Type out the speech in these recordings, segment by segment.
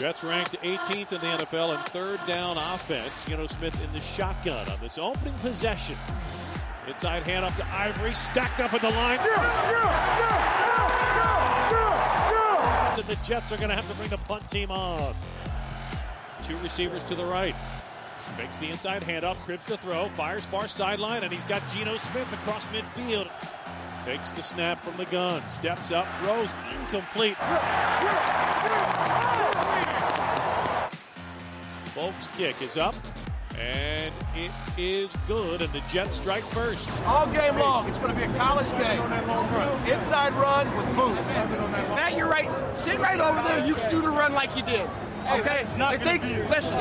Jets ranked 18th in the NFL in third down offense. Geno Smith in the shotgun on this opening possession. Inside hand up to Ivory, stacked up at the line. And the Jets are going to have to bring the punt team on. Two receivers to the right. Fakes the inside handoff, Cribbs to throw, fires far sideline, and he's got Geno Smith across midfield. Takes the snap from the gun, steps up, throws, incomplete. Folks' kick is up, and it is good, and the Jets strike first. All game long, it's going to be a college game. Inside run with boots. Now you're right. Sit right over there. You can do the run like you did. Okay? If they listen,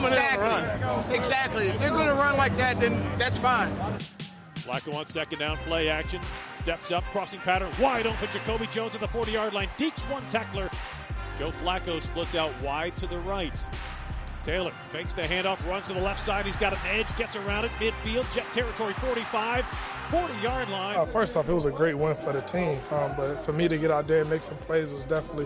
exactly. If they're going to run like that, then that's fine. Flacco on second down, play action. Steps up, crossing pattern, wide open. Jacoby Jones at the 40-yard line. Deeks one tackler. Joe Flacco splits out wide to the right. Taylor fakes the handoff, runs to the left side. He's got an edge, gets around it, midfield, Jet territory, 45, 40-yard line. First off, it was a great win for the team. But for me to get out there and make some plays was definitely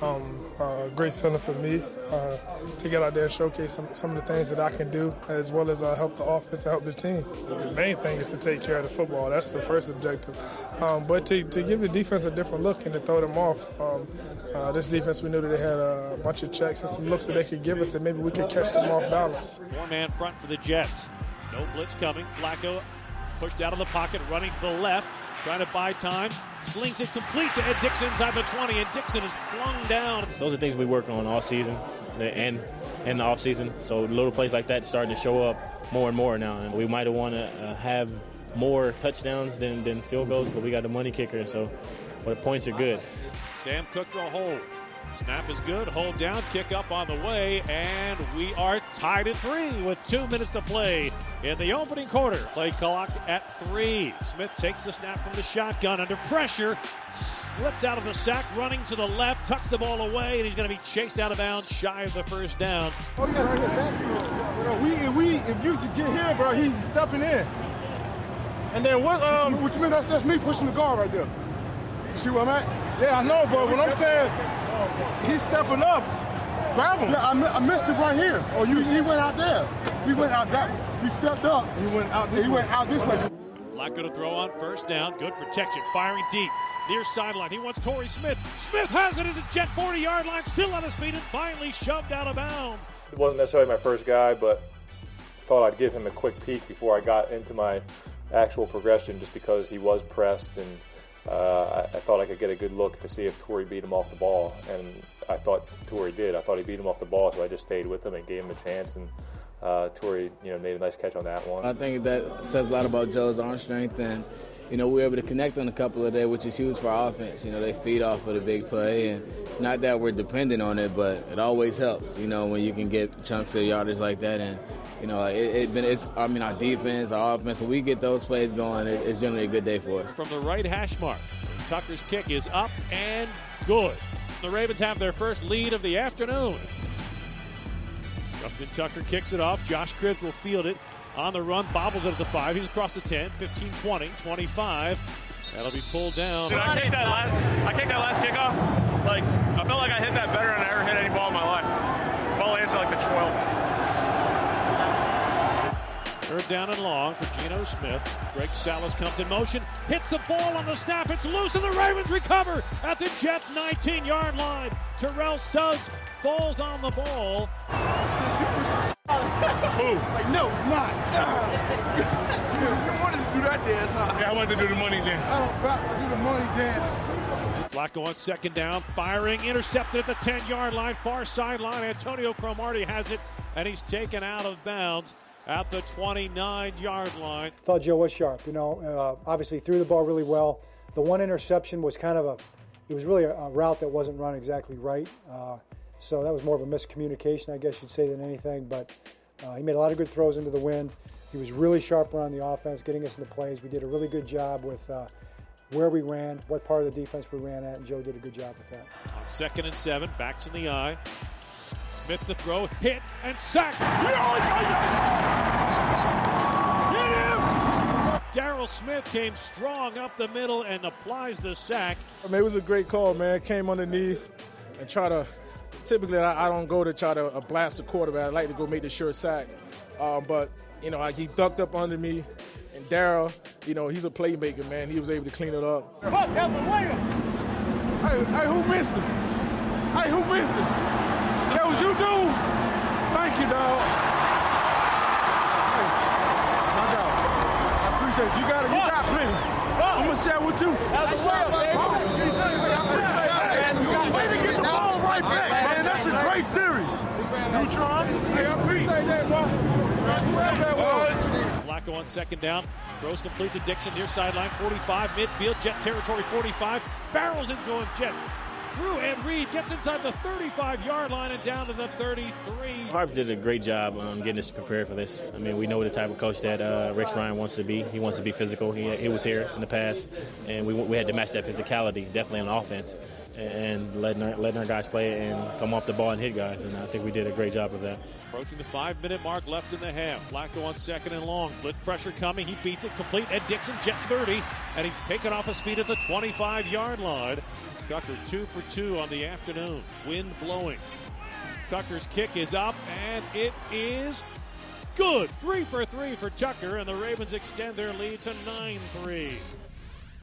a great feeling for me to get out there and showcase some of the things that I can do, as well as help the offense and help the team. The main thing is to take care of the football. That's the first objective. But to give the defense a different look and to throw them off, this defense, we knew that they had a bunch of checks and some looks that they could give us that maybe we could catch them off balance. Four-man front for the Jets. No blitz coming. Flacco pushed out of the pocket, running to the left, trying to buy time. Slings it complete to Ed Dickson inside the 20, and Dickson is flung down. Those are things we work on all season and in the off season. So little plays like that starting to show up more and more now. And we might have want to have more touchdowns than field goals, but we got the money kicker, so the points are good. Sam Cook to a hold. Snap is good, hold down, kick up on the way, and we are tied at 3 with 2 minutes to play in the opening quarter. Play clock at 3. Smith takes the snap from the shotgun under pressure, slips out of the sack, running to the left, tucks the ball away, and he's going to be chased out of bounds shy of the first down. Oh, yeah, right here. If you get here, bro, he's stepping in. And then what you mean? That's me pushing the guard right there. You see what I'm at? Yeah, I know, but when I'm saying he's stepping up, grab him. Yeah, I missed it right here. Oh, he went out there. He went out that way. He stepped up. He went out this way. Flacco to throw on first down. Good protection. Firing deep. Near sideline. He wants Torrey Smith. Smith has it at the Jet 40-yard line. Still on his feet and finally shoved out of bounds. It wasn't necessarily my first guy, but thought I'd give him a quick peek before I got into my actual progression just because he was pressed, and I thought I could get a good look to see if Torrey beat him off the ball, and I thought Torrey did. I thought he beat him off the ball, so I just stayed with him and gave him a chance, and Torrey made a nice catch on that one. I think that says a lot about Joe's arm strength, and we were able to connect on a couple of there, which is huge for our offense. They feed off of the big play, and not that we're dependent on it, but it always helps, when you can get chunks of yardage like that. And our defense, our offense, when we get those plays going, it's generally a good day for us. From the right hash mark, Tucker's kick is up and good. The Ravens have their first lead of the afternoon. Justin Tucker kicks it off. Josh Cribbs will field it on the run, bobbles it at the 5. He's across the 10, 15, 20, 25. That'll be pulled down. Dude, I kicked that last kickoff. I felt like I hit that better than I ever hit any ball in my life. Ball lands at the 12. Third down and long for Geno Smith. Greg Salas comes in motion, hits the ball on the snap. It's loose, and the Ravens recover at the Jets' 19-yard line. Terrell Suggs falls on the ball. No, it's not. You wanted to do that dance, huh? Yeah, I wanted to do the money dance. I don't do the money dance. Flacco on second down, firing, intercepted at the 10-yard line, far sideline. Antonio Cromartie has it, and he's taken out of bounds at the 29-yard line. I thought Joe was sharp, obviously threw the ball really well. The one interception was it was really a route that wasn't run exactly right. So that was more of a miscommunication, I guess you'd say, than anything. But he made a lot of good throws into the wind. He was really sharp around the offense, getting us into plays. We did a really good job with where we ran, what part of the defense we ran at, and Joe did a good job with that. On 2nd and 7, backs in the eye. Smith the throw, hit, and sack. Darryl Smith came strong up the middle and applies the sack. It was a great call, man. Came underneath and try to typically I don't go to try to blast the quarterback. I like to go make the sure sack. But, he ducked up under me. And Darryl, he's a playmaker, man. He was able to clean it up. Hey, who missed him? That was you, dude? Thank you, dog. Hey, my dog. I appreciate it. You got plenty. I'm going to share with you. That's a way, man. Way to get the ball right back, man. That's a great series. Neutron. Hey, I appreciate that, boy. Flacco on second down. Throws complete to Dixon near sideline 45, midfield, Jet territory 45. Barrels into him, Jet. Through and Reed gets inside the 35-yard line and down to the 33. Harp did a great job getting us prepared for this. I mean, we know the type of coach that Rex Ryan wants to be. He wants to be physical. He was here in the past, and we had to match that physicality, definitely on offense, and letting our guys play and come off the ball and hit guys, and I think we did a great job of that. Approaching the 5-minute mark left in the half. Flacco on second and long. Blitz pressure coming. He beats it complete. Ed Dixon, Jet 30, and he's taken off his feet at the 25-yard line. Tucker 2 for 2 on the afternoon. Wind blowing. Tucker's kick is up, and it is good. 3 for 3 for Tucker, and the Ravens extend their lead to 9-3.